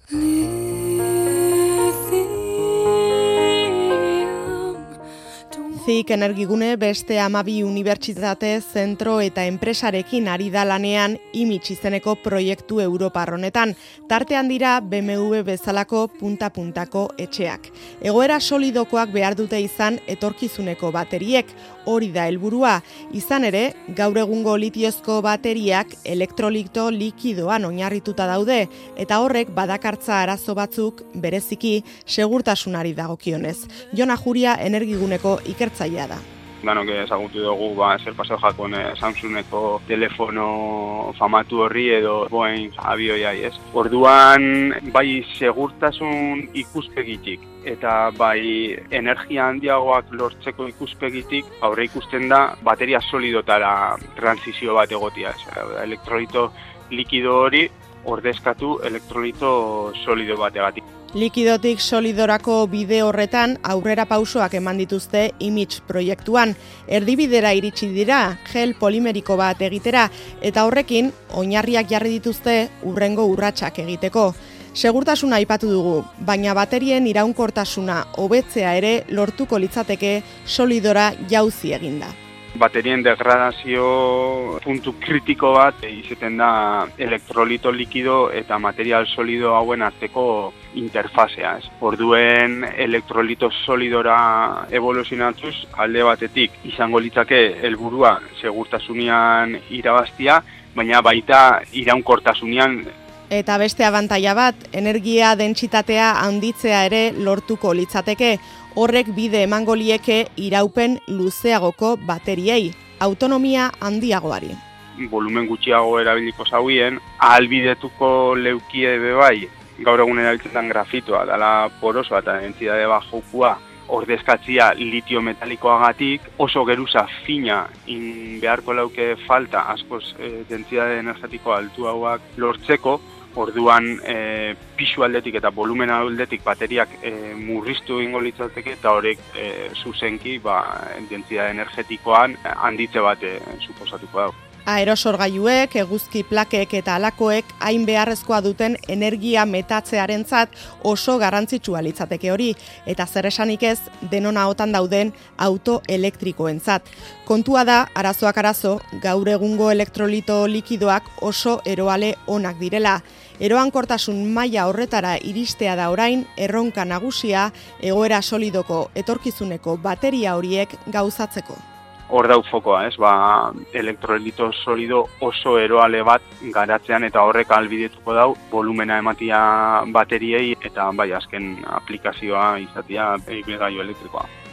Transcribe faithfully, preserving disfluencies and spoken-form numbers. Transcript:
Zik Energigune beste hamabi unibertsitate, zentro eta enpresarekin ari da lanean Image izeneko proiektu europar honetan. Tartean dira B M W bezalako punta-puntako etxeak. Egoera solidokoak behar dute izan etorkizuneko bateriek, hori da helburua. Izan ere, gaur egungo litiozko bateriak elektrolito likidoan oinarrituta daude, eta horrek badakartza arazo batzuk bereziki segurtasunari dagokionez. Jon Ajuria Energiguneko ikertzailea da. Danok ezagutu dugu, ba, zer paseo jakon Samsungeko telefono famatu horri edo Boeing abioiai, ez? Orduan, bai segurtasun ikuspegitik eta bai energia handiagoak lortzeko ikuspegitik aurre ikusten da bateria solidotara transizio bat egotia, ez? Elektrolito likido hori ordezkatu elektrolito solido bategatik. Likidotik solidorako bide horretan aurrera pausoak eman dituzte Image proiektuan. Erdibidera iritsi dira gel polimeriko bat egitera eta horrekin oinarriak jarri dituzte hurrengo urratsak egiteko. Segurtasuna aipatu dugu, baina baterien iraunkortasuna hobetzea ere lortuko litzateke solidora jauzi eginda. Baterien degradazio puntu kritiko bat izaten da elektrolito likido eta material solido hauen arteko interfazea. Orduen elektrolito solidora evoluzionatuz alde batetik izango litzake helburua segurtasunian irabaztia, baina baita iraunkortasunean. Eta beste abantaila bat, energia dentsitatea handitzea ere lortuko litzateke. Horrek bide emango lieke iraupen luzeagoko bateriei, autonomia handiagoari. Volumen gutxiago erabiliko zauien, ahalbidetuko leukie bebai, gaur egun erabiltzen grafitoa, dela porosoa eta dentsitate bajokua, ordezkatzia litio metalikoagatik, oso geruza fina in beharko lauke falta askoz e, dentsitate energetiko altuagoak lortzeko. Orduan e, pisu aldetik eta volumen aldetik bateriak e, murriztu egingo litzateke eta horrek e, zuzenki ba, dentsitate energetikoan handitze bat e, suposatuko dago. Aerosorgailuek, eguzki plakek eta halakoek hain beharrezkoa duten energia metatzearentzat oso garrantzitsua litzateke hori, eta zer esanik ez denon ahotan dauden auto elektrikoentzat. Kontua da, arazoak arazo, gaur egungo elektrolito likidoak oso eroale onak direla. Eroankortasun maila horretara iristea da orain erronka nagusia egoera solidoko etorkizuneko bateria horiek gauzatzeko. Hor dau fokoa, ez, ba, elektrolito solido oso eroale bat garatzean eta horrek ahalbidetuko dau volumena ematia bateriei eta bai azken aplikazioa izatea ibilgailu elektrikoa.